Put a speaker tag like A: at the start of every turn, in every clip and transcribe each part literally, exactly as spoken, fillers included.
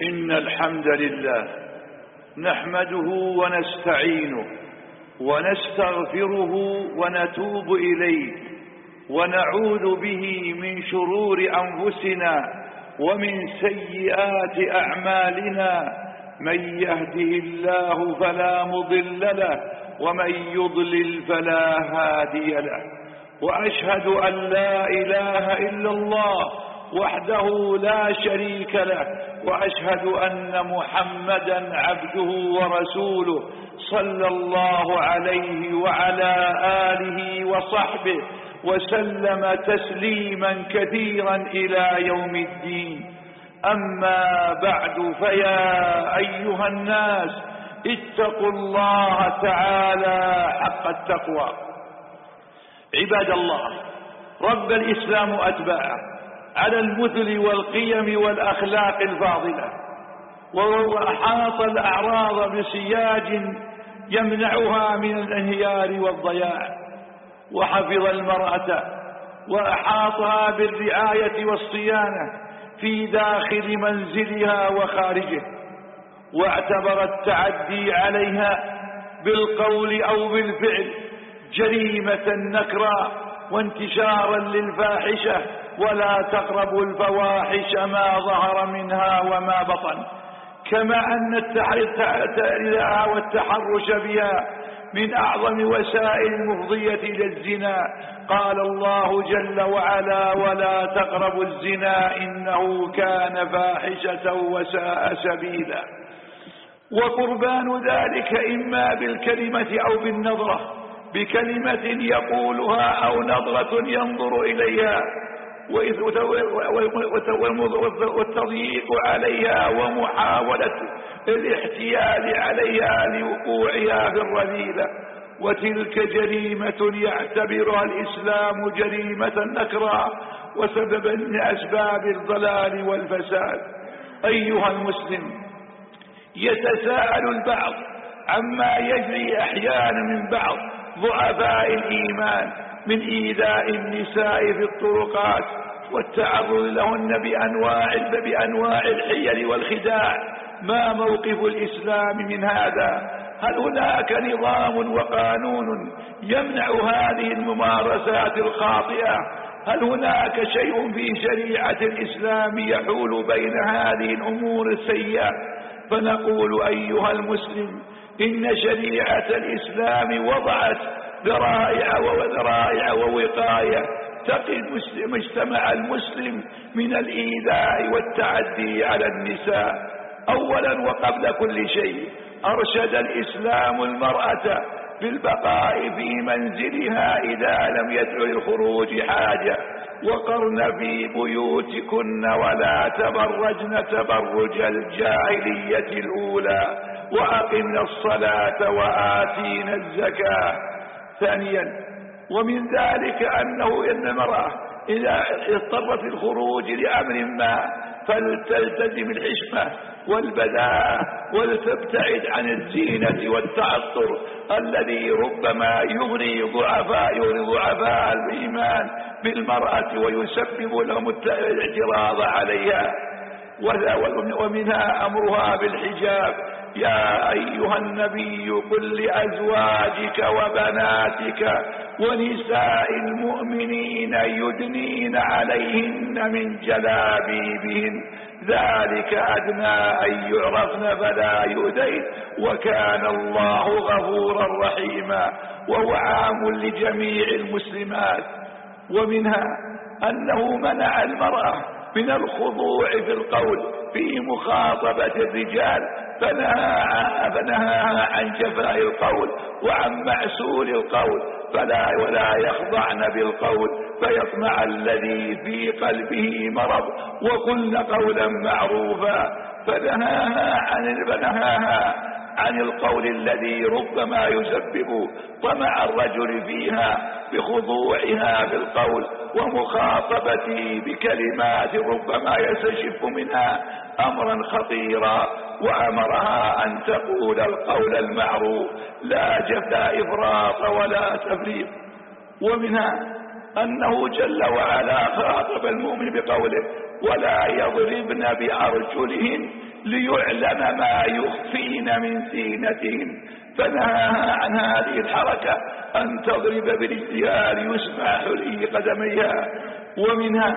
A: إن الحمد لله نحمده ونستعينه ونستغفره ونتوب إليه ونعوذ به من شرور أنفسنا ومن سيئات أعمالنا. من يهده الله فلا مضل له ومن يضلل فلا هادي له. وأشهد أن لا إله إلا الله وحده لا شريك له، وأشهد أن محمدا عبده ورسوله صلى الله عليه وعلى آله وصحبه وسلم تسليما كثيرا إلى يوم الدين. أما بعد، فيا أيها الناس اتقوا الله تعالى حق التقوى. عباد الله، رب الإسلام أتباعه على المثل والقيم والأخلاق الفاضلة، وأحاط الأعراض بسياج يمنعها من الانهيار والضياع، وحفظ المرأة وأحاطها بالرعاية والصيانة في داخل منزلها وخارجه، واعتبر التعدي عليها بالقول أو بالفعل جريمة نكرا وانتشارا للفاحشة. ولا تقربوا الفواحش ما ظهر منها وما بطن. كما أن التعريض والتحرش بها من أعظم وسائل المفضية إلى الزنا. قال الله جل وعلا: ولا تقربوا الزنا إنه كان فاحشة وساء سبيلا. وقربان ذلك إما بالكلمة أو بالنظرة، بكلمة يقولها أو نظرة ينظر إليها، والتضييق عليها ومحاولة الاحتيال عليها لوقوعها في الرذيلة. وتلك جريمة يعتبرها الإسلام جريمة نكرا وسببا من أسباب الضلال والفساد. أيها المسلم، يتساءل البعض عما يجري أحيانا من بعض ضعفاء الإيمان من إيذاء النساء في الطرقات والتعرض لهن بأنواع بأنواع الحيل والخداع. ما موقف الإسلام من هذا؟ هل هناك نظام وقانون يمنع هذه الممارسات الخاطئة؟ هل هناك شيء في شريعة الإسلام يحول بين هذه الأمور السيئة؟ فنقول أيها المسلم، إن شريعة الإسلام وضعت ذرائع وذرائع ووقاية تقي مجتمع المسلم من الإيذاء والتعدي على النساء. أولا وقبل كل شيء، أرشد الإسلام المرأة بالبقاء في منزلها إذا لم يدع الخروج حاجة، وقرن في بيوتكن ولا تبرجن تبرج الجاهلية الأولى وأقمنا الصلاة وآتينا الزكاة. ثانيا، ومن ذلك أنه إن المرأة إذا اضطرت الخروج لأمر ما فلتلتزم الحشمة والبذاءة ولتبتعد عن الزينة والتعطر الذي ربما يغري ضعفاء يغري ضعفاء الإيمان بالمرأة ويسبب لهم الاعتراض عليها. ومنها أمرها بالحجاب. يا أيها النبي قل لأزواجك وبناتك ونساء المؤمنين يدنين عليهن من جلابيبهن ذلك أدنى أن يعرفن فلا يؤذين وكان الله غفورا رحيما. وهو عام لجميع المسلمات. ومنها أنه منع المرأة من الخضوع في القول في مخاطبة الرجال، فنهاها عن جفاء القول وعن معسول القول، فلا ولا يخضعن بالقول فيطمع الذي في قلبه مرض وقلن قولا معروفا. فنهاها عن فنهاها عن القول الذي ربما يسبب طمع الرجل فيها بخضوعها بالقول ومخاطبته بكلمات ربما يستشف منها أمرا خطيرا. وأمرها أن تقول القول المعروف لا جفاء إفراط ولا تفريط. ومنها أنه جل وعلا خاطب المؤمن بقوله ولا يضربن بأرجلهن ليعلم ما يخفين من زينتهن، فنهاها عن هذه الحركة أن تضرب برجلها ليسمع حلي قدميها. ومنها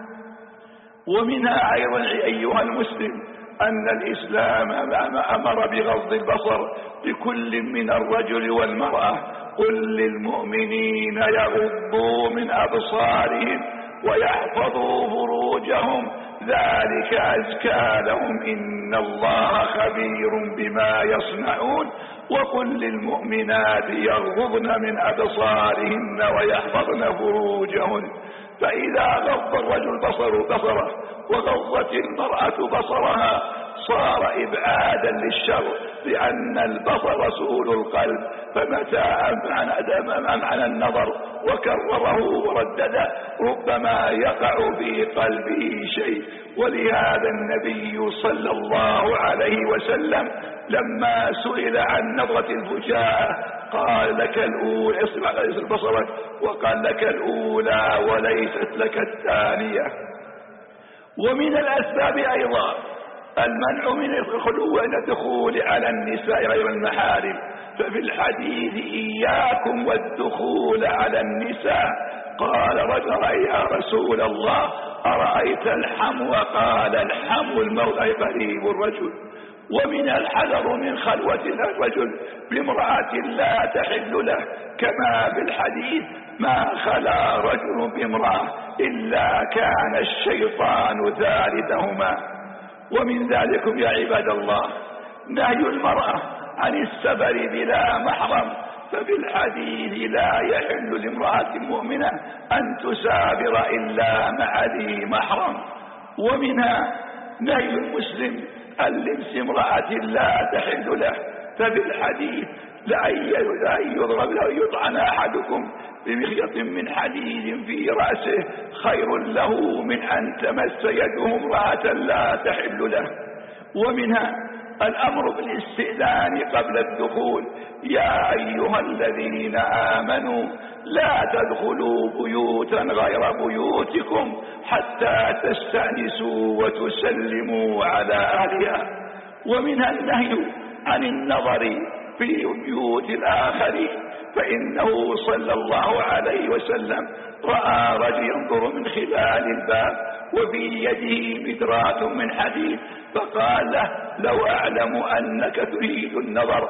A: ومنها أيضا أيها المسلم أن الإسلام أمر بغض البصر لكل من الرجل والمرأة. قل للمؤمنين يغضوا من أبصارهم ويحفظوا فروجهم ذلك أزكى لهم إن الله خبير بما يصنعون. وقل للمؤمنات يغضضن من أبصارهن ويحفظن فروجهن. فإذا غض الرجل بصره بصره وغضت المرأة بصرها صار إبعادا للشر، لأن البصر سؤل القلب، فمتى أمعن النظر وكرره وردده ربما يقع في قلبه شيء. ولهذا النبي صلى الله عليه وسلم لما سئل عن نظرة الفجاءة قال لك الأولى اسمع بصرك، وقال لك الأولى وليست لك الثانية. ومن الأسباب أيضا المنع من الخلو والدخول على النساء غير المحارم. ففي الحديث إياكم والدخول على النساء قال رجل يا رسول الله أرأيت الحمو؟ قال الحمو الموت أي قريب الرجل. ومن الحذر من خلوة الرجل بامرأة لا تحل له، كما في الحديث ما خلا رجل بامرأة إلا كان الشيطان ثالثهما. ومن ذلكم يا عباد الله نهي المرأة عن السفر بلا محرم. ففي الحديث لا يحل لامرأة مؤمنة أن تسافر إلا مع ذي محرم. ومنها نهي المسلم عن لبس امرأة لا تحل له. ففي الحديث لأن يضرب له يطعن أحدكم بمخيط من حديد في رأسه خير له من أن تمس يده امرأة لا تحل له. ومنها الأمر بالاستئذان قبل الدخول. يا أيها الذين آمنوا لا تدخلوا بيوتا غير بيوتكم حتى تستأنسوا وتسلموا على أهلها. ومنها النهي عن النظر في بيوت الآخرين، فإنه صلى الله عليه وسلم رأى رجل ينظر من خلال الباب وفي يده مدرات من حديد، فقال له لو أعلم أنك تريد النظر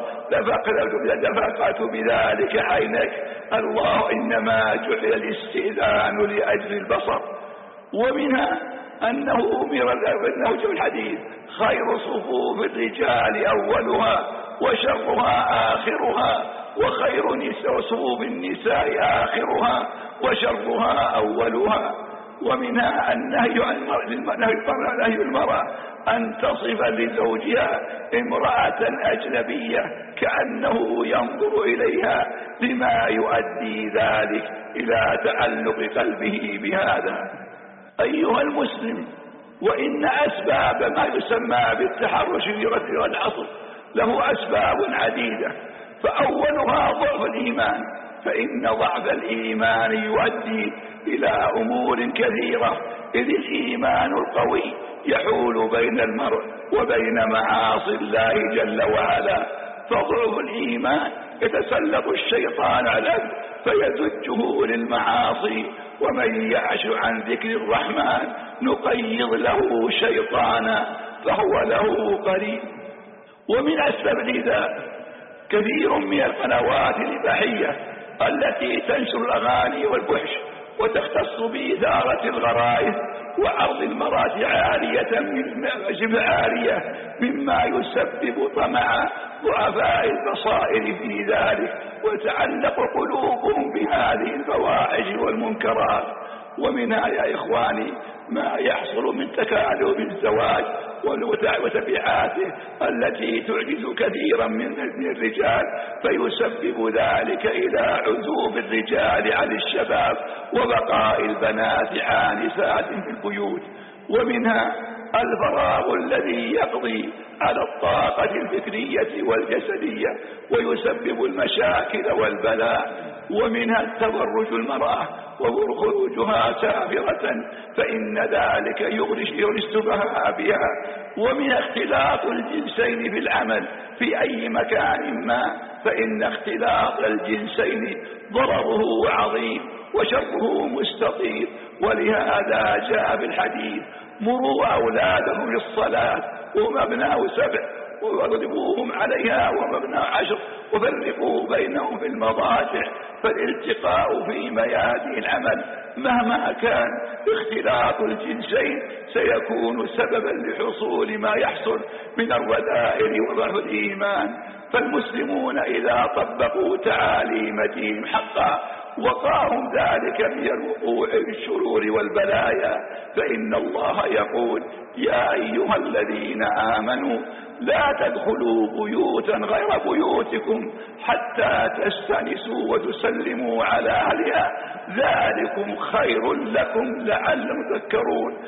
A: لفقدت بذلك عينك، الله إنما جعل الاستئذان لأجل البصر. ومنها أنه أمر أنه في الحديث خير صفوف الرجال أولها وشرها آخرها، وخير نساء صفوف النساء آخرها وشرها أولها. ومنها النهي عن نهي المرأة أن تصف لزوجها امرأة أجنبية كأنه ينظر إليها، لما يؤدي ذلك إلى تعلق قلبه بهذا. أيها المسلم، وإن أسباب ما يسمى بالتحرش في العصر له أسباب عديدة، فأولها ضعف الإيمان، فإن ضعف الإيمان يؤدي إلى أمور كثيرة، إذ الإيمان القوي يحول بين المرء وبين معاصي الله جل وعلا، فضعف الإيمان يتسلط الشيطان عليه فيزجه للمعاصي، ومن يعش عن ذكر الرحمن نقيض له شيطانا فهو له قريب. ومن أسباب لذا كثير من القنوات الإباحية التي تنشر الأغاني والفحش وتختص بإثارة الغرائز وعرض المرأة عارية من عارية، مما يسبب طمع ضعفاء البصائر في ذلك وتعلق قلوبهم بهذه الفواحش والمنكرات. ومنها يا إخواني ما يحصل من تكالب الزواج وتبعاته التي تعجز كثيرا من الرجال، فيسبب ذلك إلى عزوف الرجال عن الشباب وبقاء البنات عانسات في البيوت. ومنها الفراغ الذي يقضي على الطاقة الفكرية والجسدية ويسبب المشاكل والبلاء. ومنها التبرج المرأة وخروجها سافرة، فإن ذلك يغري السفهاء بها ومن اختلاط الجنسين في العمل في أي مكان ما، فإن اختلاط الجنسين ضرره عظيم وشره مستطير. ولهذا جاء في الحديث: مروا أولادهم للصلاة وهم أبناء سبع واضربوهم عليها وهم أبناء عشر وفرقوا بينهم في المضاجع. فالالتقاء في ميادين العمل مهما كان اختلاط الجنسين سيكون سببا لحصول ما يحصل من الرذائل وضعف الإيمان. فالمسلمون إذا طبقوا تعاليم دينهم حقا وقاهم ذلك من الوقوع في الشرور والبلايا، فإن الله يقول: يا أيها الذين آمنوا لا تدخلوا بيوتا غير بيوتكم حتى تستأنسوا وتسلموا على أهلها ذلكم خير لكم لعلكم تذكرون.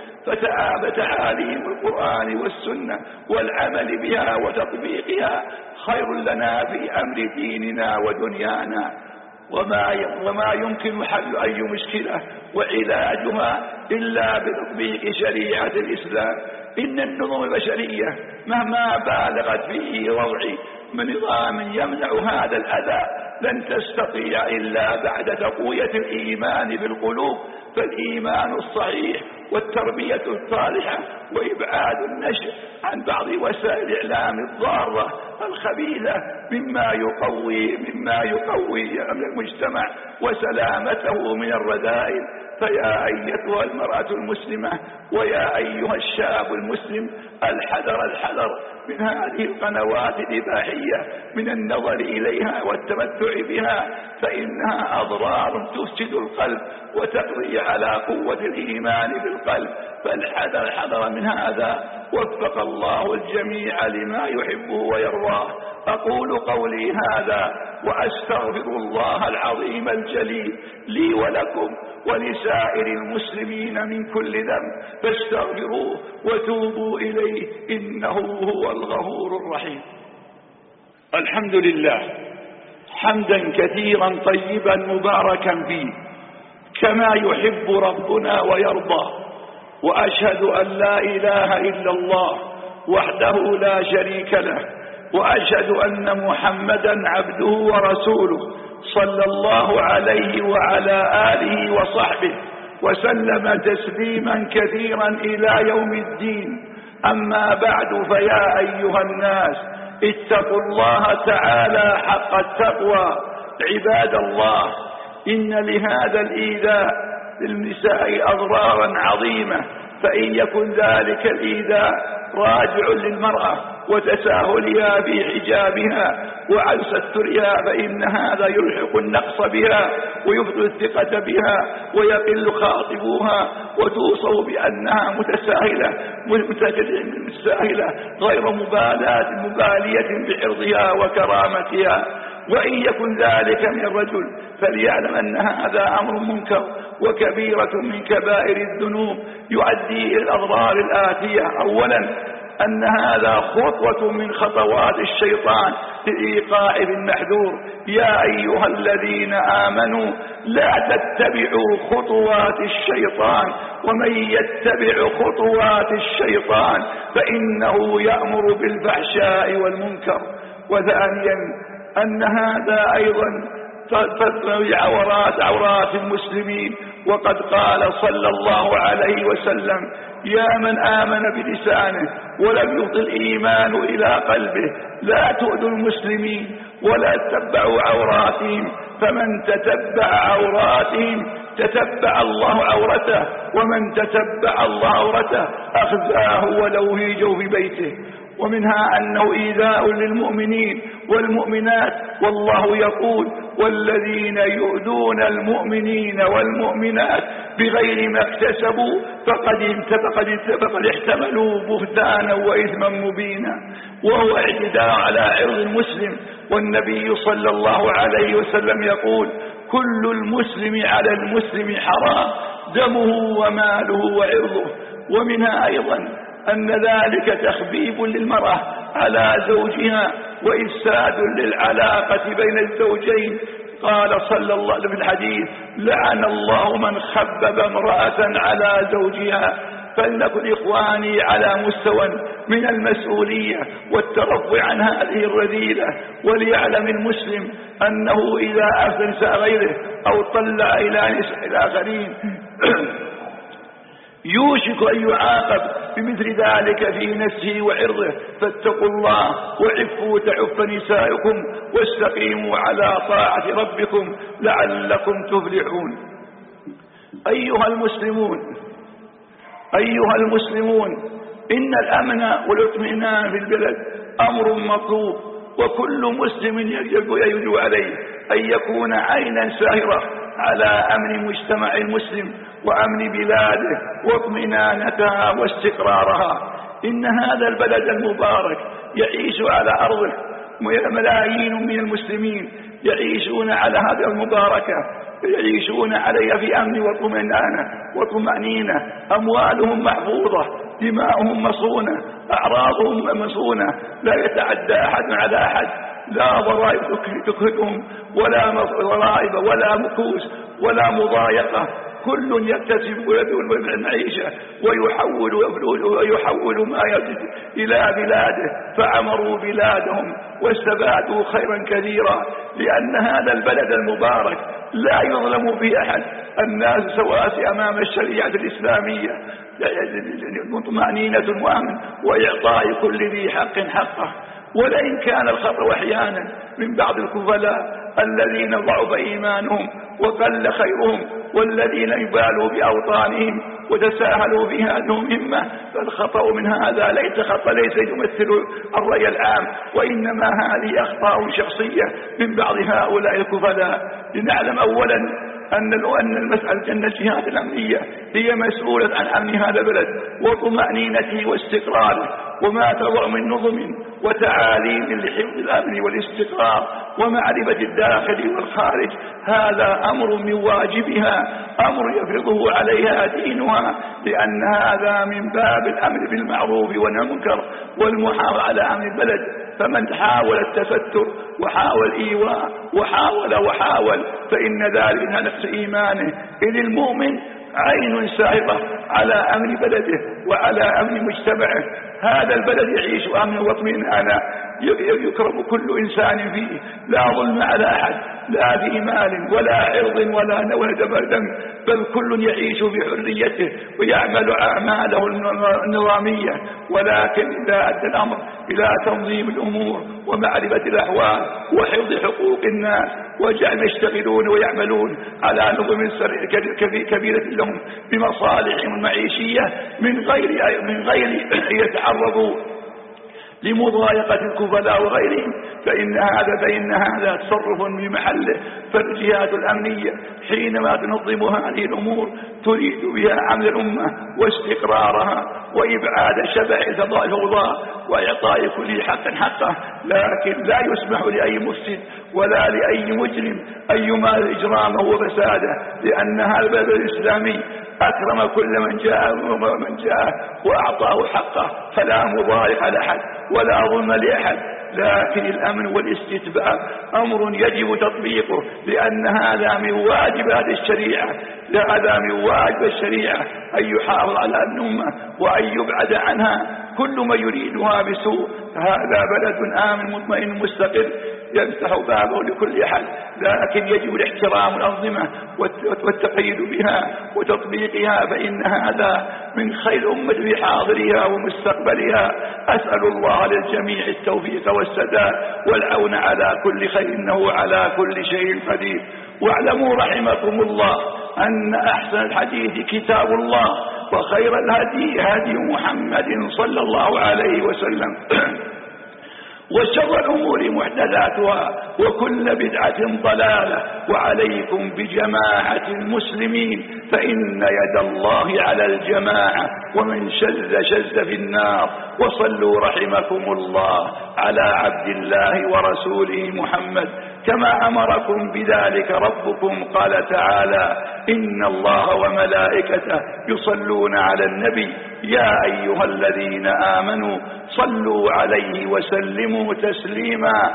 A: فتعاليم القرآن والسنة والعمل بها وتطبيقها خير لنا في أمر ديننا ودنيانا، وما وما يمكن حل أي مشكلة وعلاجها إلا بتطبيق شريعة الإسلام. إن النظم البشرية مهما بالغت في وضع من نظام يمنع هذا الأذى لن تستطيع إلا بعد تقوية الإيمان بالقلوب، فالإيمان الصحيح والتربية الصالحة وإبعاد النشء عن بعض وسائل الإعلام الضارة الخبيثة مما يقوي مما يقوي المجتمع وسلامته من الرذائل. فيا أيتها المرأة المسلمة ويا أيها الشاب المسلم، الحذر الحذر من هذه القنوات الإباحية من النظر إليها والتمتع بها، فإنها أضرار تفسد القلب وتقضي على قوة الإيمان بالقلب. فالحذر الحذر من هذا. وفق الله الجميع لما يحبه ويرضاه. أقول قولي هذا وأستغفر الله العظيم الجليل لي ولكم ولسائر المسلمين من كل ذنب، فاستغفروه وتوبوا إليه إنه هو الغفور الرحيم. الحمد لله حمدا كثيرا طيبا مباركا فيه كما يحب ربنا ويرضى. وأشهد أن لا إله إلا الله وحده لا شريك له، وأشهد أن محمدا عبده ورسوله صلى الله عليه وعلى آله وصحبه وسلم تسليما كثيرا إلى يوم الدين. أما بعد، فيا أيها الناس اتقوا الله تعالى حق التقوى. عباد الله، إن لهذا الإيذاء للنساء أضرارا عظيمة، فإن يكن ذلك الإيذاء راجع للمرأة وتساهلها في حجابها وعن سترها فإن هذا يلحق النقص بها ويفضل الثقة بها ويقل خاطبها وتوصف بأنها متساهلة متساهلة غير مبالاة مبالية بعرضها وكرامتها. وإن يكن ذلك من الرجل فليعلم أن هذا أمر منكر وكبيرة من كبائر الذنوب يؤدي إلى الأضرار الآتية. أولا، أن هذا خطوة من خطوات الشيطان للإيقاع بالمحذور. يا أيها الذين آمنوا لا تتبعوا خطوات الشيطان، ومن يتبع خطوات الشيطان فإنه يأمر بالفحشاء والمنكر. وثانيا، أن هذا أيضا عورات عورات المسلمين، وقد قال صلى الله عليه وسلم: يا من آمن بلسانه ولم يفض الإيمان إلى قلبه لا تؤذوا المسلمين ولا تتبعوا عوراتهم، فمن تتبع عوراتهم تتبع الله عورته، ومن تتبع الله عورته أخزاه ولو في جوف بيته. ومنها أنه إيذاء للمؤمنين والمؤمنات، والله يقول: والذين يؤذون المؤمنين والمؤمنات بغير ما اكتسبوا فقد فقد احتملوا بهتانا وإثما مبينا. وهو اعتداء على عرض المسلم، والنبي صلى الله عليه وسلم يقول: كل المسلم على المسلم حرام دمه وماله وعرضه. ومنها أيضا أن ذلك تخفيف للمرأة على زوجها وإفساد للعلاقة بين الزوجين. قال صلى الله عليه وسلم في الحديث: لعن الله من خبب امرأة على زوجها، فلنكن إخواني على مستوى من المسؤولية والترفع عن هذه الرذيلة. وليعلم المسلم أنه إذا أفضل نساء غيره أو طلع إلى نساء الآخرين يوشك أن يعاقب بمثل ذلك في نفسه وعرضه. فاتقوا الله وعفوا تعف نسائكم واستقيموا على طاعة ربكم لعلكم تفلحون. أيها المسلمون أيها المسلمون إن الأمن والاطمئنان في البلد أمر مطلوب، وكل مسلم يجب عليه أن يكون عينا ساهرة على أمن مجتمع المسلم وأمن بلاده واطمئنانتها واستقرارها. إن هذا البلد المبارك يعيش على أرضه ملايين من المسلمين يعيشون على هذه المباركة، يعيشون عليها في أمن وطمأنينة وطمأنينة. أموالهم محفوظة، دماؤهم مصونة، أعراضهم مصونة، لا يتعدى أحد على أحد، لا ضرائب تكهدهم ولا ضرائب ولا مكوس ولا مضايقة. كل يكتسب المعيشة ويحول ويحول ما يجد إلى بلاده، فعمروا بلادهم واستفادوا خيرا كثيرا. لأن هذا البلد المبارك لا يظلم فيه أحد، الناس سواسي أمام الشريعة الإسلامية، طمأنينة وأمن وإعطاء كل ذي حق حقه. ولئن كان الخطأ أحيانا من بعض الكفلاء الذين ضعف إيمانهم وقل خيرهم والذين يبالوا بأوطانهم وتساهلوا في هذه المهمة، فالخطأ من هذا ليس خطأ ليس يمثل الرأي العام، وإنما هذه أخطاء شخصية من بعض هؤلاء الكفلاء. لنعلم أولا أن أن المسألة أن الجهات الأمنية هي مسؤولة عن أمن هذا البلد وطمأنينته واستقراره، وما تضع من نظم وتعاليم لحفظ الأمن والاستقرار ومعرفة الداخل والخارج هذا أمر من واجبها، أمر يفرضه عليها دينها، لأن هذا من باب الأمر بالمعروف والنهي عن المنكر والمحافظة على أمن البلد. فمن حاول التستر وحاول إيواء وحاول وحاول فإن ذلك نقص إيمانه. إذ المؤمن عين ساهرة على أمن بلده وعلى أمن مجتمعه. هذا البلد يعيش أمن واطمئنانا، يكرم كل إنسان فيه، لا ظلم على أحد، لا في مال ولا عرض ولا دم، بل كل يعيش بحريته ويعمل أعماله النظامية. ولكن إذا أدى الأمر إلى تنظيم الأمور ومعرفة الأحوال وحفظ حقوق الناس وجعل يشتغلون ويعملون على نظم كبيرة لهم بمصالحهم المعيشية من غير من غير يتعرضوا لمضايقة الكفلاء وغيرهم، فإن هذا فإن هذا تصرف بمحله. فالجهات الأمنية حينما تنظم هذه الأمور تريد بها عمل الأمة واستقرارها وإبعاد شبح الفوضى وإعطاء كل حق حقه، لكن لا يسمح لأي مفسد ولا لأي مجرم أن يمارس إجرامه وفساده، لأن هذا البلد الإسلامي أكرم كل من جاء ومن جاء وأعطاه حقه، فلا مضايق لأحد ولا ظلم لأحد. لكن الأمن والاستتباب أمر يجب تطبيقه، لأن هذا من واجبات الشريعة، هذا من واجب الشريعة أن يحافظ على الأمة وأن يبعد عنها كل ما يريدها بسوء. هذا بلد آمن مطمئن مستقر يفتح بابه لكل أحد، لكن يجب الاحترام الأنظمة والتقييد بها وتطبيقها، فإن هذا من خير الأمة في حاضرها ومستقبلها. أسأل الله للجميع التوفيق والسداد والعون على كل خير، إنه على كل شيء قدير. واعلموا رحمكم الله أن أحسن الحديث كتاب الله، وخير الهدي هدي محمد صلى الله عليه وسلم، وشر الأمور محدثاتها وكل بدعة ضلالة. وعليكم بجماعة المسلمين فإن يد الله على الجماعة، ومن شذ شذ في النار. وصلوا رحمكم الله على عبد الله ورسوله محمد كما أمركم بذلك ربكم. قال تعالى: إن الله وملائكته يصلون على النبي يا أيها الذين آمنوا صلوا عليه وسلموا تسليما.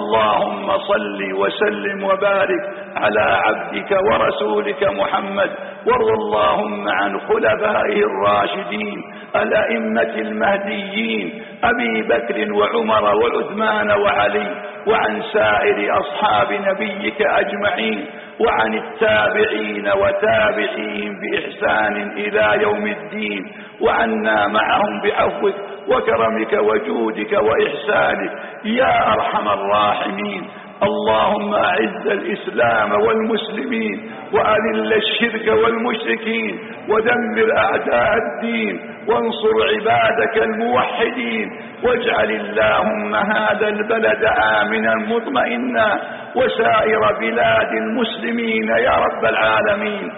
A: اللهم صل وسلم وبارك على عبدك ورسولك محمد وارض اللهم عن خلفائه الراشدين الأئمة المهديين أبي بكر وعمر وعثمان وعلي، وعن سائر أصحاب نبيك أجمعين، وعن التابعين وتابعيهم بإحسان إلى يوم الدين، وعنا معهم بعفوك وكرمك وجودك وإحسانك يا أرحم الراحمين. اللهم أعز الإسلام والمسلمين وأذل الشرك والمشركين ودمر أعداء الدين وانصر عبادك الموحدين، واجعل اللهم هذا البلد آمنا مطمئنا وسائر بلاد المسلمين يا رب العالمين.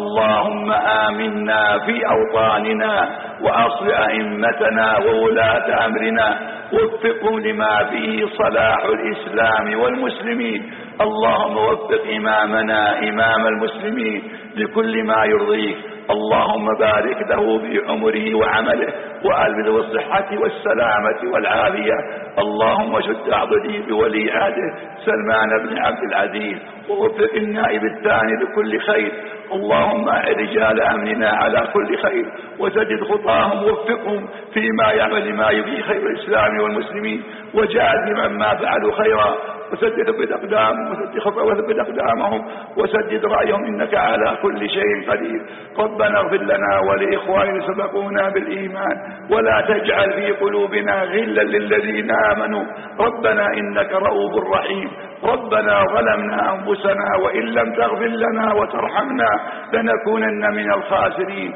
A: اللهم آمنا في أوطاننا وأصل أئمتنا وولاة أمرنا، وفقهم لما فيه صلاح الإسلام والمسلمين. اللهم وفق إمامنا إمام المسلمين لكل ما يرضيك. اللهم بارك له في عمره وعمله وألبسه بالصحة والسلامة والعافية. اللهم شد عضدي بولي عهده سلمان بن عبد العزيز، ووفق النائب الثاني لكل خير. اللهم أعن رجال أمننا على كل خير وسدد خطاهم ووفقهم فيما يعمل ما يبغي خير الإسلام والمسلمين، وجازم ما فعلوا خيرا، وسدد بأقدامهم وسدد وثبت أقدامهم وسدد رأيهم إنك على كل شيء قدير. ربنا اغفر لنا ولإخواننا سبقونا بالإيمان، ولا تجعل في قلوبنا غلا للذين آمنوا ربنا إنك رؤوف رحيم. ربنا ظلمنا أنفسنا وإن لم تغفر لنا وترحمنا لنكونن من الخاسرين.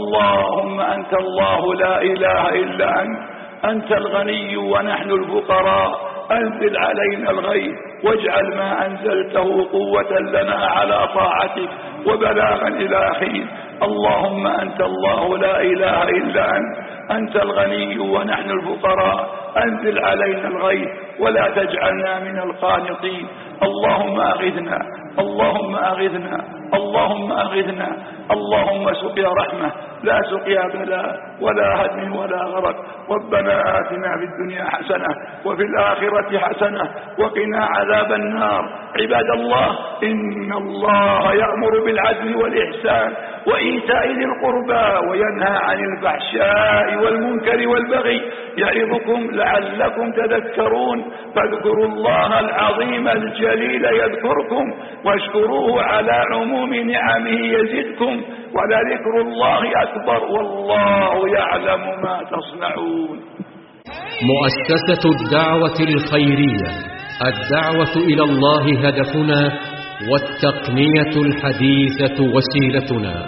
A: اللهم أنت الله لا إله إلا أنت، أنت الغني ونحن الفقراء، أنزل علينا الغيث واجعل ما أنزلته قوة لنا على طاعتك وبلاغا إلى حين. اللهم أنت الله لا إله إلا أنت، أنت الغني ونحن الفقراء، أنزل علينا الغيث ولا تجعلنا من القانطين. اللهم أغثنا اللهم أغثنا اللهم أغثنا اللهم سقيا رحمة لا سقيا بلاء ولا هدم ولا غرق. ربنا آتنا في الدنيا حسنة وفي الآخرة حسنة وقنا عذاب النار. عباد الله، إن الله يأمر بالعدل والإحسان وإيتاء ذي القربى وينهى عن الفحشاء والمنكر والبغي يعظكم لعلكم تذكرون. فاذكروا الله العظيم الجليل يذكركم واشكروه على عموم نعمه يزدكم ولذكر الله أكبر والله يعلم ما تصنعون.
B: مؤسسة الدعوة الخيرية، الدعوة إلى الله هدفنا، والتقنية الحديثة وسيلتنا.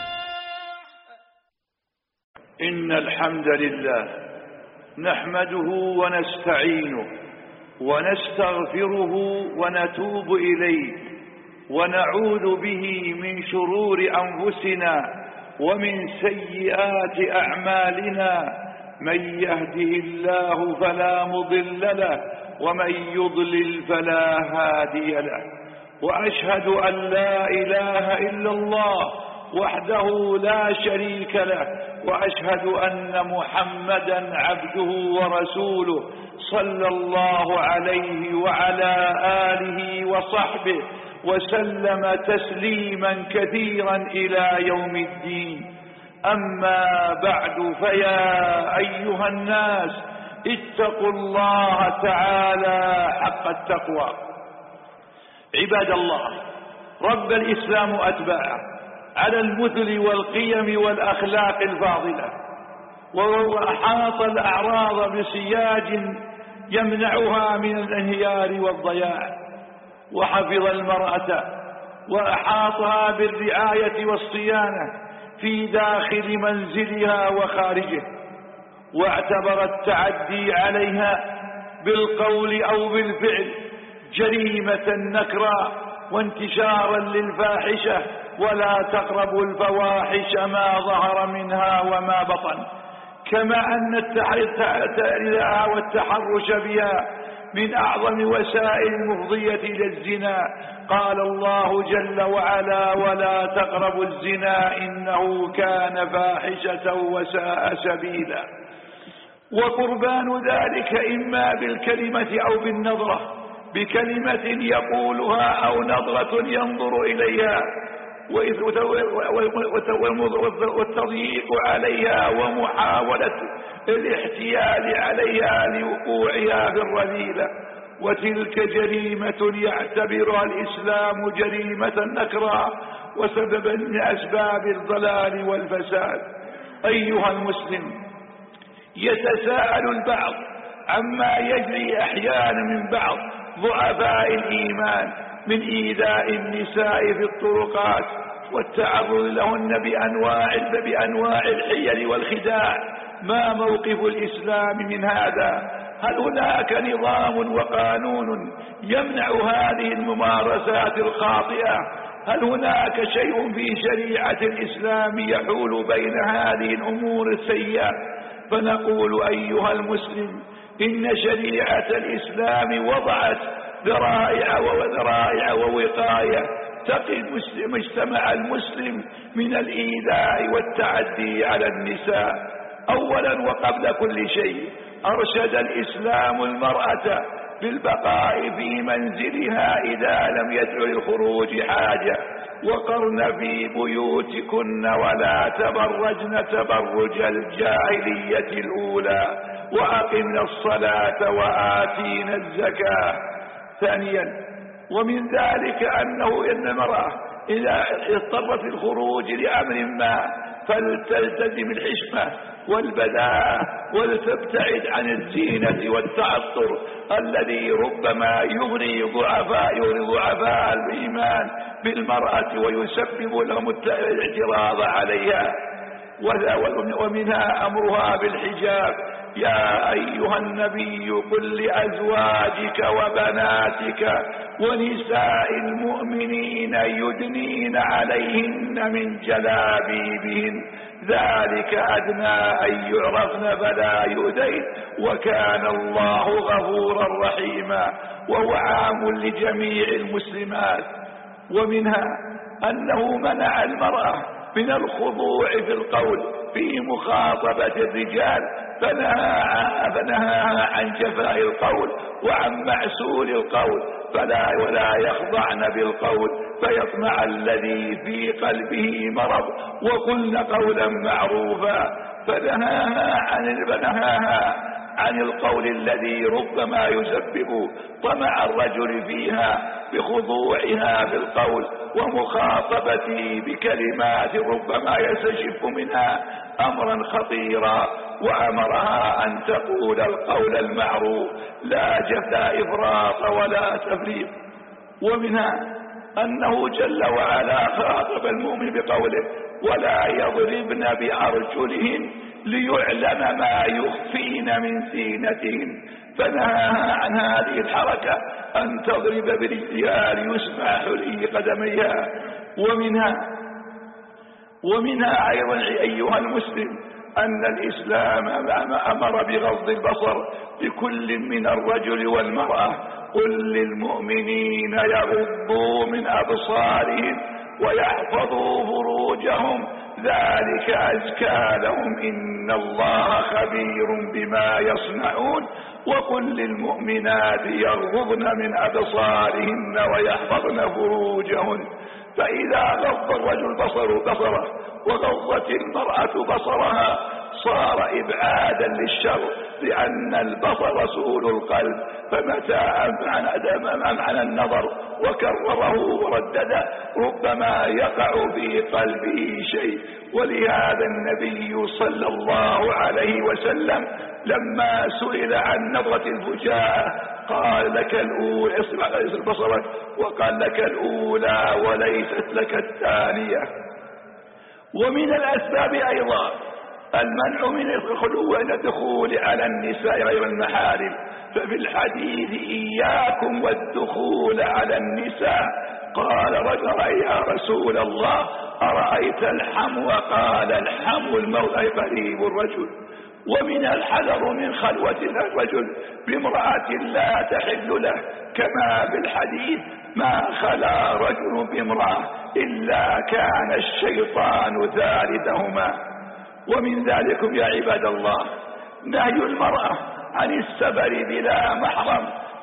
A: إن الحمد لله نحمده ونستعينه ونستغفره ونتوب إليه، ونعوذ به من شرور أنفسنا ومن سيئات أعمالنا. من يهده الله فلا مضل له ومن يضلل فلا هادي له. وأشهد أن لا إله إلا الله وحده لا شريك له، وأشهد أن محمدا عبده ورسوله صلى الله عليه وعلى آله وصحبه وسلم تسليما كثيرا إلى يوم الدين. أما بعد، فيا أيها الناس اتقوا الله تعالى حق التقوى. عباد الله، رب الإسلام أتباعه على المثل والقيم والأخلاق الفاضلة، وأحاط الأعراض بسياج يمنعها من الانهيار والضياع، وحفظ المرأة وأحاطها بالرعاية والصيانة في داخل منزلها وخارجه، واعتبر التعدي عليها بالقول أو بالفعل جريمة نكرا وانتشارا للفاحشة. ولا تقربوا الفواحش ما ظهر منها وما بطن. كما أن التعريض والتحرش بها من أعظم وسائل المفضية إلى الزنا. قال الله جل وعلا: ولا تقربوا الزنا إنه كان فاحشة وساء سبيلا. وقربان ذلك إما بالكلمة أو بالنظرة، بكلمة يقولها أو نظرة ينظر إليها، والتضييق عليها ومحاولة الاحتيال عليها لوقوعها في الرذيلة. وتلك جريمة يعتبرها الإسلام جريمة نكرا وسببا من أسباب الضلال والفساد. أيها المسلم، يتساءل البعض عما يجري أحيانا من بعض ضعفاء الإيمان من إيذاء النساء في الطرقات والتعرض لهن بأنواع, بأنواع الحيل والخداع. ما موقف الإسلام من هذا؟ هل هناك نظام وقانون يمنع هذه الممارسات الخاطئة؟ هل هناك شيء في شريعة الإسلام يحول بين هذه الأمور السيئة؟ فنقول أيها المسلم، إن شريعة الإسلام وضعت ذرائع وذرائع ووقاية تقي مجتمع المسلم من الإيذاء والتعدي على النساء. أولا وقبل كل شيء، أرشد الإسلام المرأة بالبقاء في منزلها إذا لم يدع للخروج حاجة، وقرن في بيوتكن ولا تبرجن تبرج الجاهلية الأولى وأقمنا الصلاة وآتينا الزكاة. ثانيا، ومن ذلك أنه إن المرأة إذا اضطرت الخروج لأمر ما فلتلتزم الحشمة والبذاءة ولتبتعد عن الزينة والتعطر الذي ربما يغري ضعفاء يغري ضعفاء الإيمان بالمرأة ويسبب لهم الاعتراض عليها. ومنها أمرها بالحجاب. يا أيها النبي قل لأزواجك وبناتك ونساء المؤمنين يدنين عليهن من جلابيبهن ذلك أدنى أن يعرفن فلا يؤذين وكان الله غفورا رحيما. وهو عام لجميع المسلمات. ومنها أنه منع المرأة من الخضوع في القول في مخاطبة الرجال، فنهاها فنهاها عن جفاء القول وعن معسول القول، فلا ولا يخضعن بالقول فيطمع الذي في قلبه مرض وقلن قولا معروفا. فنهاها عن فنهاها عن القول الذي ربما يسبب طمع الرجل فيها بخضوعها في القول ومخاطبته بكلمات ربما يستشف منها أمرا خطيرا، وأمرها أن تقول القول المعروف لا جفاء إفراط ولا تفريط. ومنها أنه جل وعلا خاطب المؤمن بقوله ولا يضربن بأرجلهن ليعلم ما يخفين من زينتهن، فنهاها عن هذه الحركة أن تضرب برجلها ليسمع حلي قدميها. ومنها ومنها أيضا أيها المسلم أن الإسلام أمر بغض البصر لكل من الرجل والمرأة. قل للمؤمنين يغضوا من أبصارهم ويحفظوا فروجهم ذلك أزكى لهم إن الله خبير بما يصنعون. وقل للمؤمنات يغضضن من أبصارهن ويحفظن فروجهن. فإذا غض الرجل بصره بصره وغضت المرأة بصرها صار إبعادا للشر، لأن البصر سؤول القلب، فمتى أمعن عن النظر وكرره وردده ربما يقع في قلبه شيء. ولهذا النبي صلى الله عليه وسلم لما سئل عن نظرة الفجاءة قال لك الأولى اسمع بصرك وقال لك الأولى وليست لك الثانية. ومن الأسباب أيضا المنع من الخلو والدخول على النساء غير المحارم. ففي الحديث إياكم والدخول على النساء قال رجل يا رسول الله أرأيت الحمو؟ قال الحمو الموت أي قريب الرجل. ومن الحذر من خلوة الرجل بامرأة لا تحل له، كما في الحديث ما خلا رجل بامرأة إلا كان الشيطان ثالثهما. ومن ذلكم يا عباد الله نهي المرأة عن السفر بلا محرم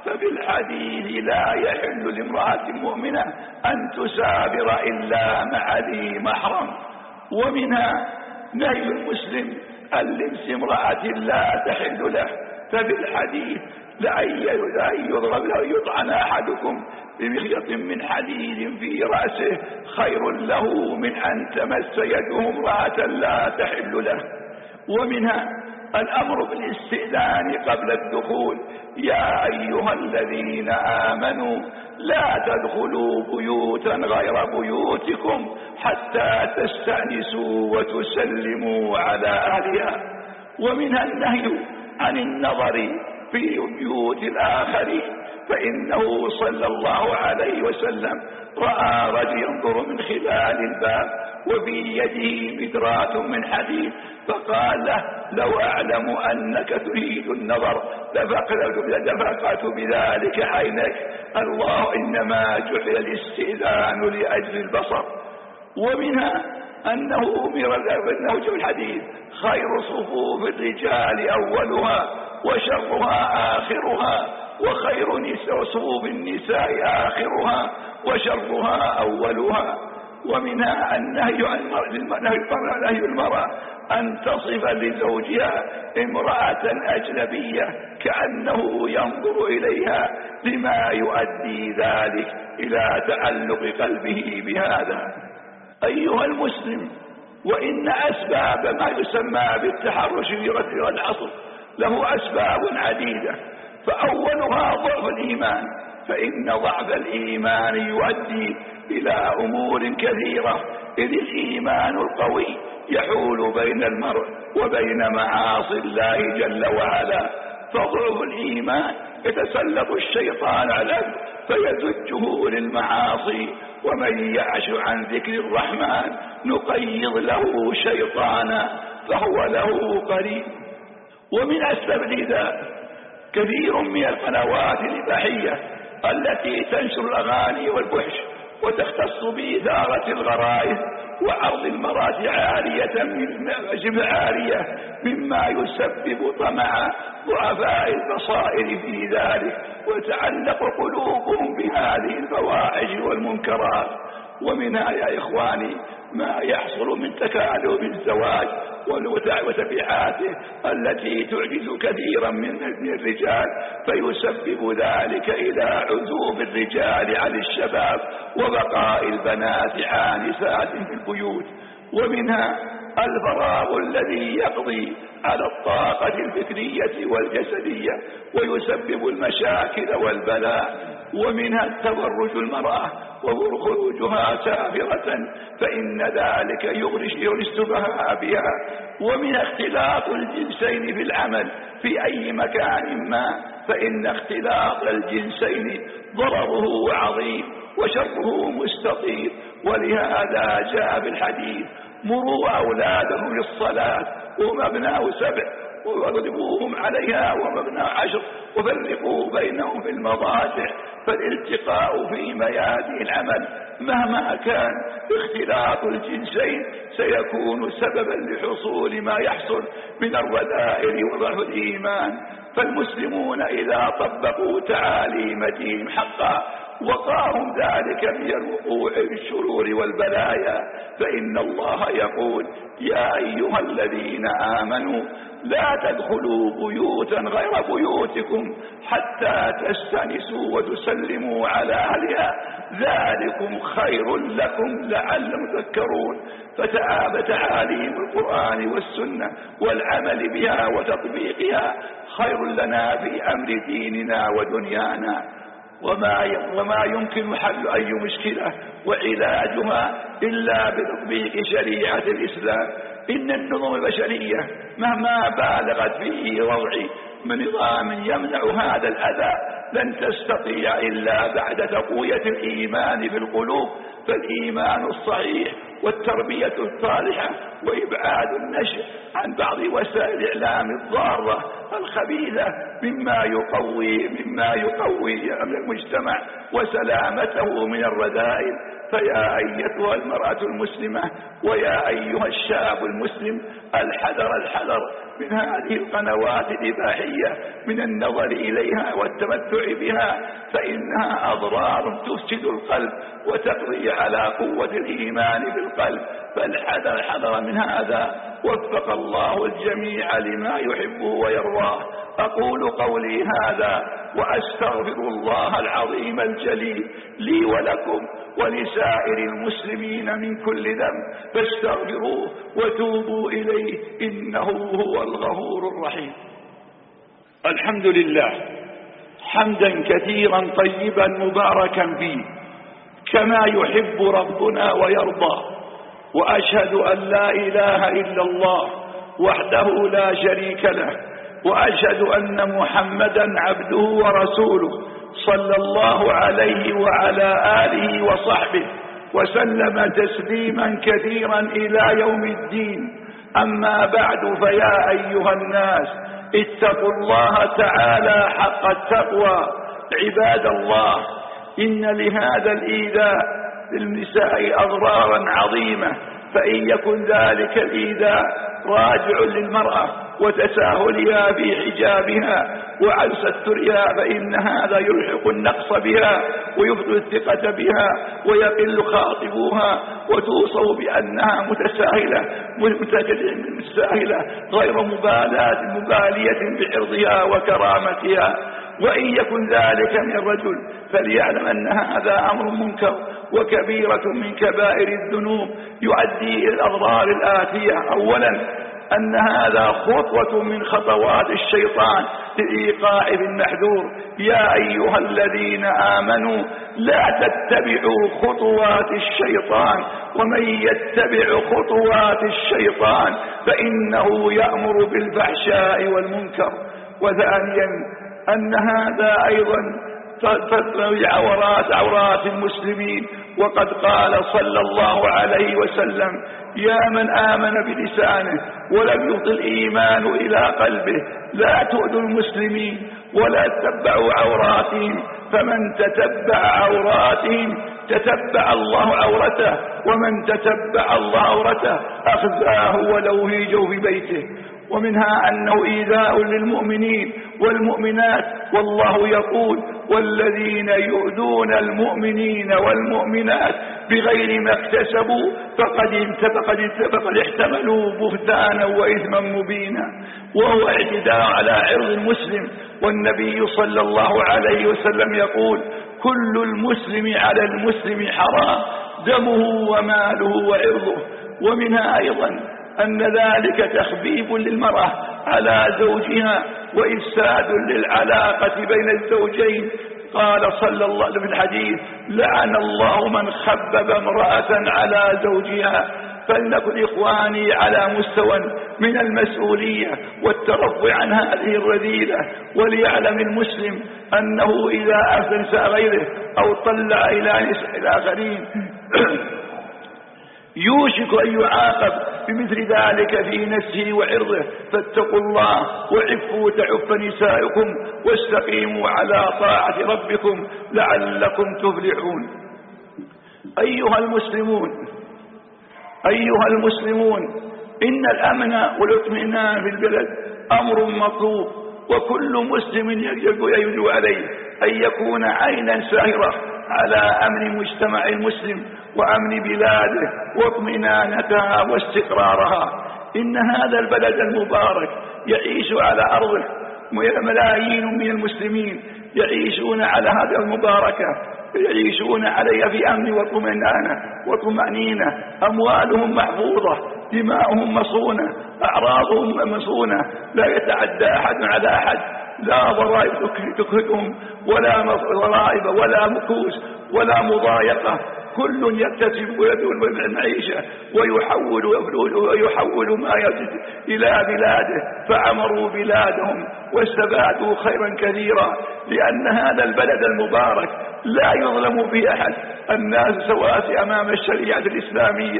A: ففي الحديث لا يحل لامرأة مؤمنة أن تسافر إلا مع ذي محرم. ومنها نهي المسلم عن لمس امرأة لا تحل له، ففي الحديث لأن يضرب له يطعن أحدكم بمخيط من حديد في رأسه خير له من أن تمس يده امرأة لا تحل له. ومنها الأمر بالاستئذان قبل الدخول، يا أيها الذين آمنوا لا تدخلوا بيوتا غير بيوتكم حتى تستأنسوا وتسلموا على أهلها. ومنها النهي عن النظر في بيوت الآخرين، فإنه صلى الله عليه وسلم رأى رجل ينظر من خلال الباب وفي يده مدرات من حديد، فقال له لو أعلم أنك تريد النظر لفقدت بذلك عينك، الله إنما جعل الاستئذان لأجل البصر. ومنها أنه أنه في الحديث خير صفوف الرجال أولها وشرها آخرها، وخير نساء صفوف النساء آخرها وشرها أولها. ومنها النهي عن نهي المرأة أن تصف لزوجها امرأة أجنبية كأنه ينظر إليها، لما يؤدي ذلك إلى تعلق قلبه بهذا. أيها المسلم، وإن أسباب ما يسمى بالتحرش والعصر له أسباب عديدة، فأولها ضعف الإيمان، فإن ضعف الإيمان يؤدي إلى أمور كثيرة، إذ الإيمان القوي يحول بين المرء وبين معاصي الله جل وعلا، فضعف الإيمان يتسلط الشيطان عليه فيزجه للمعاصي، ومن يعش عن ذكر الرحمن نقيض له شيطانا فهو له قريب. ومن أسباب ذلك كثير من القنوات الإباحية التي تنشر الأغاني والفحش وتختص بإثارة الغرائز وعرض المرات عارية من عارية، مما يسبب طمع ضعفاء البصائر في ذلك، وتعلق قلوبهم بهذه الفواحش والمنكرات. ومنها يا إخواني ما يحصل من تكالب الزواج وتبعاته التي تعجز كثيرا من الرجال، فيسبب ذلك إلى عزوف الرجال عن الشباب وبقاء البنات عانسات في البيوت. ومنها الفراغ الذي يقضي على الطاقة الفكرية والجسدية ويسبب المشاكل والبلاء. ومنها التبرج المرأة وخروجها سافرة، فإن ذلك يغري السفهاء بها. ومن اختلاط الجنسين في العمل في أي مكان ما، فإن اختلاط الجنسين ضرره عظيم وشره مستطير، ولهذا جاء بالحديث مروا أولادهم للصلاة وهم أبناء سبع واضربوهم عليها وهم أبناء عشر وفرقوا بينهم في المضاجع. فالالتقاء في ميادين العمل مهما كان اختلاط الجنسين سيكون سببا لحصول ما يحصل من الرذائل وضعف الإيمان. فالمسلمون إذا طبقوا تعاليم دينهم حقا وقاهم ذلك من الوقوع في الشرور والبلايا، فإن الله يقول يا أيها الذين آمنوا لا تدخلوا بيوتا غير بيوتكم حتى تستأنسوا وتسلموا على أهلها ذلكم خير لكم لعلكم تذكرون. فتعاب تعاليم القرآن والسنة والعمل بها وتطبيقها خير لنا في أمر ديننا ودنيانا، وما وما يمكن حل أي مشكلة وعلاجها إلا بتطبيق شريعة الإسلام. إن النظم البشرية مهما بالغت في وضع من نظام يمنع هذا الأذى لن تستطيع إلا بعد تقوية الإيمان في القلوب، فالإيمان الصحيح والتربية الصالحة وإبعاد النشء عن بعض وسائل الإعلام الضارة الخبيثة مما يقوي مما يقوي المجتمع وسلامته من الرذائل. فيا أيتها المرأة المسلمة ويا أيها الشاب المسلم الحذر الحذر من هذه القنوات الإباحية من النظر إليها والتمتع بها، فإنها أضرار تفسد القلب وتقضي على قوة الإيمان بالقلب، فالحذر الحذر من هذا. وفق الله الجميع لما يحبه ويرضاه. أقول قولي هذا وأستغفر الله العظيم الجليل لي ولكم ولسائر المسلمين من كل ذنب، فاستغفروه وتوبوا إليه إنه هو الغفور الرحيم. الحمد لله حمدا كثيرا طيبا مباركا فيه كما يحب ربنا ويرضى، وأشهد أن لا إله إلا الله وحده لا شريك له، وأشهد أن محمدا عبده ورسوله صلى الله عليه وعلى آله وصحبه وسلم تسليما كثيرا إلى يوم الدين. أما بعد، فيا أيها الناس اتقوا الله تعالى حق التقوى. عباد الله، إن لهذا الإيذاء للنساء أضرارا عظيمة، فإن يكن ذلك الإيذاء راجع للمرأة وتساهلها في حجابها وعن سترها، فإن هذا يلحق النقص بها ويفضل الثقة بها ويقل خاطبوها وتوصف بأنها متساهلة متساهلة غير مبالاة مبالية بعرضها وكرامتها. وإن يكن ذلك من الرجل فليعلم أن هذا أمر منكر وكبيرة من كبائر الذنوب يؤدي إلى الأضرار الآتية. أولا، أن هذا خطوة من خطوات الشيطان للإيقاع بالمحذور. يا أيها الذين آمنوا لا تتبعوا خطوات الشيطان، ومن يتبع خطوات الشيطان فإنه يأمر بالفحشاء والمنكر. وثانيا، أن هذا أيضا تطلع عورات عورات المسلمين، وقد قال صلى الله عليه وسلم: يا من آمن بلسانه ولم يفض الإيمان إلى قلبه لا تؤذوا المسلمين ولا تتبعوا عوراتهم، فمن تتبع عوراتهم تتبع الله عورته، ومن تتبع الله عورته أخزاه ولو في جوف بيته. ومنها أنه إيذاء للمؤمنين والمؤمنات، والله يقول: والذين يؤذون المؤمنين والمؤمنات بغير ما اكتسبوا فقد فقد احتملوا بهتانا وإثما مبينا. وهو اعتداء على عرض المسلم، والنبي صلى الله عليه وسلم يقول: كل المسلم على المسلم حرام دمه وماله وعرضه. ومنها أيضا أن ذلك تخفيف للمرأة على زوجها وإفساد للعلاقة بين الزوجين. قال صلى الله عليه وسلم في الحديث: لعن الله من خبب امرأة على زوجها. فلنكن إخواني على مستوى من المسؤولية والترفع عن هذه الرذيلة، وليعلم المسلم أنه إذا أفضل نساء غيره أو طلع إلى نساء الآخرين يوشك أن يعاقب بمثل ذلك في نفسه وعرضه. فاتقوا الله وعفوا تعف نسائكم واستقيموا على طاعة ربكم لعلكم تفلحون. أيها المسلمون أيها المسلمون إن الأمن والاطمئنان في البلد أمر مطلوب، وكل مسلم يجب عليه أن يكون عينا ساهرة على أمن مجتمع المسلم وأمن بلاده واطمئنانتها واستقرارها. إن هذا البلد المبارك يعيش على أرضه ملايين من المسلمين يعيشون على هذه المباركة، يعيشون عليها في أمن وطمأنينة وطمأنينة. أموالهم محفوظة، دماؤهم مصونة، أعراضهم مصونة، لا يتعدى أحد على أحد، لا ضرائب تكهدهم ولا ضرائب ولا مكوس ولا مضايقة. كل يكتسب ويدعو المعيشة ويحول ويحول ما يجد إلى بلاده، فعمروا بلادهم واستفادوا خيرا كثيرا، لأن هذا البلد المبارك لا يظلم فيه أحد، الناس سواسي أمام الشريعة الإسلامية،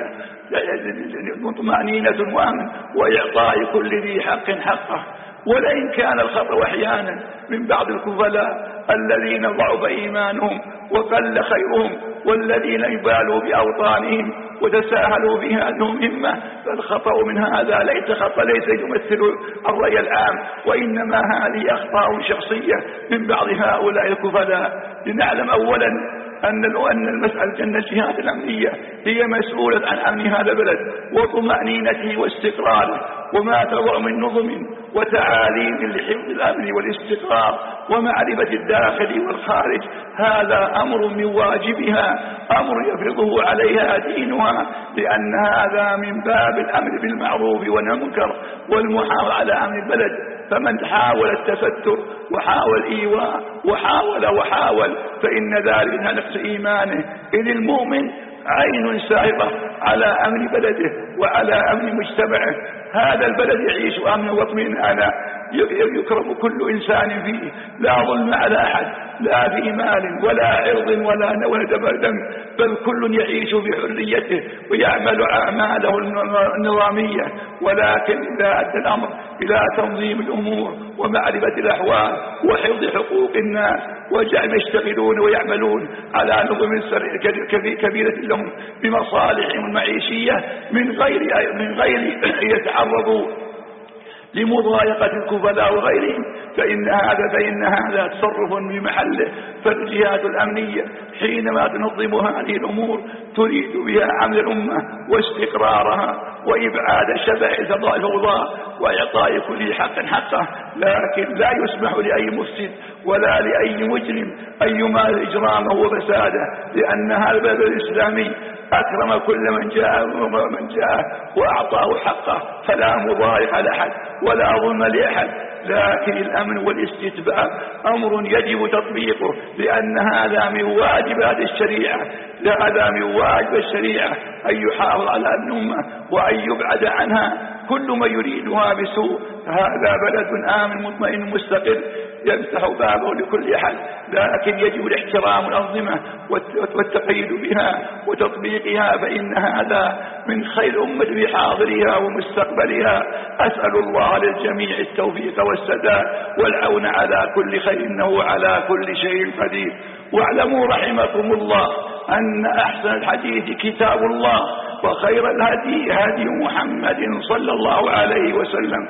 A: طمأنينة وأمن وإعطاء كل ذي حق حقه. ولئن كان الخطأ أحيانا من بعض الكفلاء الذين ضعف إيمانهم وقل خيرهم والذين يبالوا بأوطانهم وتساهلوا بها أنهم همة. فالخطأ من هذا ليس خطأ ليس يمثل الرأي العام، وإنما هذه أخطاء شخصية من بعض هؤلاء الكفلاء. لنعلم أولا أن أن المسألة أن الجهات الأمنية هي مسؤولة عن أمن هذا البلد وطمأنينته واستقراره، وما تضع من نظم وتعاليم لحفظ الأمن والاستقرار ومعرفة الداخل والخارج هذا أمر من واجبها، أمر يفرضه عليها دينها، لأن هذا من باب الأمر بالمعروف والنهي عن المنكر والمحافظة على أمن البلد. فمن حاول التستر وحاول إيواء وحاول وحاول فإن ذلك من نقص إيمانه، إذ المؤمن عين ساهرة على أمن بلده وعلى أمن مجتمعه. هذا البلد يعيش أمن واطمئنان يكرم كل إنسان فيه، لا ظلم على أحد، لا في مال ولا عرض ولا نول دم، بل كل يعيش بحريته ويعمل أعماله النظامية. ولكن إذا أدى الأمر إلى تنظيم الأمور ومعرفة الأحوال وحفظ حقوق الناس وجعل يشتغلون ويعملون على نظم كبيرة لهم بمصالحهم المعيشية من غير من غير يتعرضوا لمضايقة الكفلاء وغيرهم، فإن هذا فإن هذا تصرف بمحله. فالجهات الأمنية حينما تنظم هذه الأمور تريد بها عمل الأمة واستقرارها وإبعاد شبح الفوضى وإعطاء كل حق حقه، لكن لا يسمح لأي مفسد ولا لأي مجرم أن يمارس إجرامه وفساده، لأن هذا البلد الإسلامي أكرم كل من جاء ومن جاء وأعطاه حقه، فلا مضايق لأحد ولا ظلم لأحد. لكن الأمن والاستتباب أمر يجب تطبيقه، لأن هذا من واجبات الشريعة، هذا من واجب الشريعة أن يحافظ على الأمة وأن يبعد عنها كل ما يريدها بسوء. هذا بلد آمن مطمئن مستقر يفتح بابه لكل أحد، لكن يجب الاحترام الأنظمة والتقييد بها وتطبيقها، فإن هذا من خير أمة بحاضرها ومستقبلها. أسأل الله للجميع التوفيق والسداد والعون على كل خير، إنه على كل شيء قدير. واعلموا رحمكم الله أن أحسن الحديث كتاب الله، وخير الهدي هدي محمد صلى الله عليه وسلم،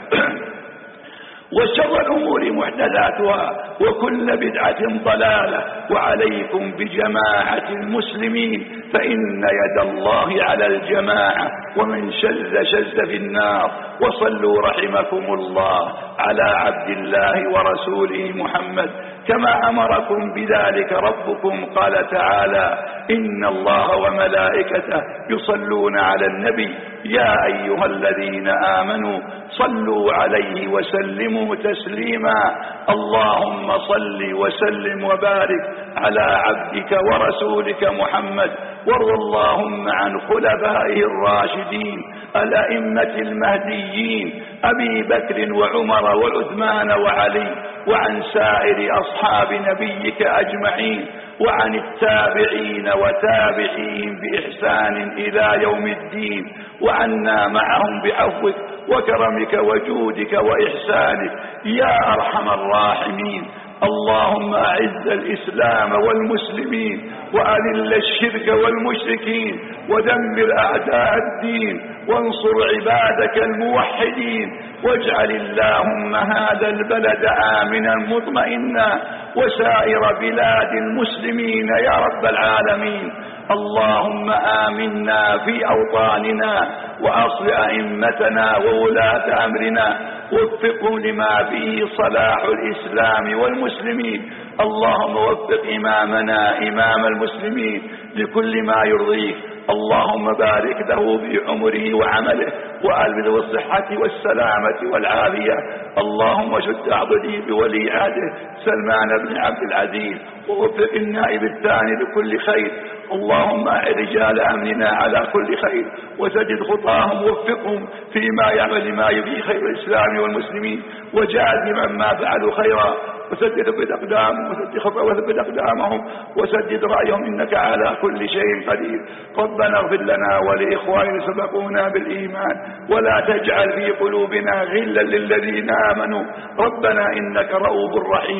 A: وشر الأمور محدثاتها وكل بدعة ضلالة. وعليكم بجماعة المسلمين، فإن يد الله على الجماعة، ومن شذ شذ في النار. وصلوا رحمكم الله على عبد الله ورسوله محمد كما أمركم بذلك ربكم. قال تعالى: إن الله وملائكته يصلون على النبي يا أيها الذين آمنوا صلوا عليه وسلموا تسليما. اللهم صل وسلم وبارك على عبدك ورسولك محمد، وارض اللهم عن خلفائه الراشدين الأئمة المهديين أبي بكر وعمر وعثمان وعلي، وعن سائر أصحاب نبيك أجمعين، وعن التابعين وتابعين بإحسان إلى يوم الدين، وعنا معهم بعفوك وكرمك وجودك وإحسانك يا أرحم الراحمين. اللهم أعز الإسلام والمسلمين وأذل الشرك والمشركين ودمر أعداء الدين وانصر عبادك الموحدين، واجعل اللهم هذا البلد آمنا مطمئنا وسائر بلاد المسلمين يا رب العالمين. اللهم آمنا في أوطاننا وأصل أئمتنا وولاة أمرنا، وفقهم لما فيه صلاح الإسلام والمسلمين. اللهم وفق إمامنا إمام المسلمين لكل ما يرضيك. اللهم بارك له في عمره وعمله وألبسه بالصحة والسلامة والعافية. اللهم شد عضده بولي عهده سلمان بن عبد العزيز، ووفق النائب الثاني لكل خير. اللهم أعد رجال أمننا على كل خير وسدد خطاهم ووفقهم فيما يعمل ما يبي خير الإسلام والمسلمين، وجازم عما فعلوا خيرا، وسدد بأقدامهم وسدد خطأ وثبت أقدامهم وسدد رأيهم، إنك على كل شيء قدير. ربنا اغفر لنا ولإخواننا سبقونا بالإيمان، ولا تجعل في قلوبنا غلا للذين آمنوا. ربنا إنك رؤوف رحيم.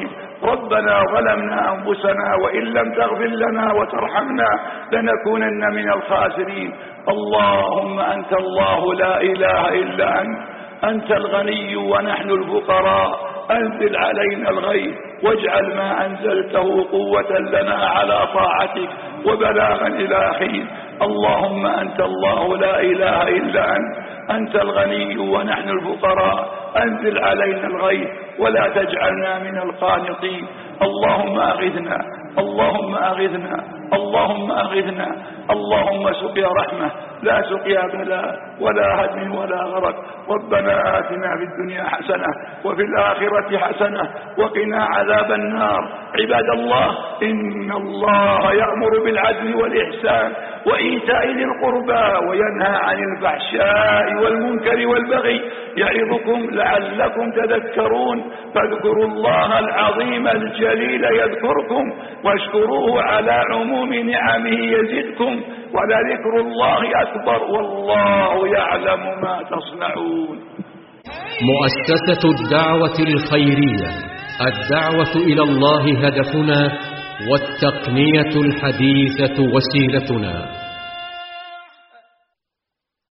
A: ربنا ظلمنا أنفسنا وإن لم تغفر لنا وترحمنا لنكونن من الخاسرين. اللهم أنت الله لا إله إلا أنت، أنت الغني ونحن الفقراء، أنزل علينا الغيث واجعل ما أنزلته قوة لنا على طاعتك وبلاغا إلى حين. اللهم أنت الله لا إله إلا أنت، أنت الغني ونحن الفقراء، أنزل علينا الغيث ولا تجعلنا من القانطين. اللهم أغثنا، اللهم أغثنا، اللهم أغثنا، اللهم سقيا رحمة لا سقيا بلاء ولا هدم ولا غرق. ربنا آتنا في الدنيا حسنة وفي الآخرة حسنة وقنا عذاب النار. عباد الله، إن الله يأمر بالعدل والإحسان وإيتاء ذي القربى وينهى عن الفحشاء والمنكر والبغي يعظكم لعلكم تذكرون. فاذكروا الله العظيم الجليل يذكركم واشكروه على عموم نعمه يزدكم ولذكر الله أكبر والله يعلم ما تصنعون.
B: مؤسسة الدعوة الخيرية، الدعوة إلى الله هدفنا والتقنية الحديثة وسيلتنا.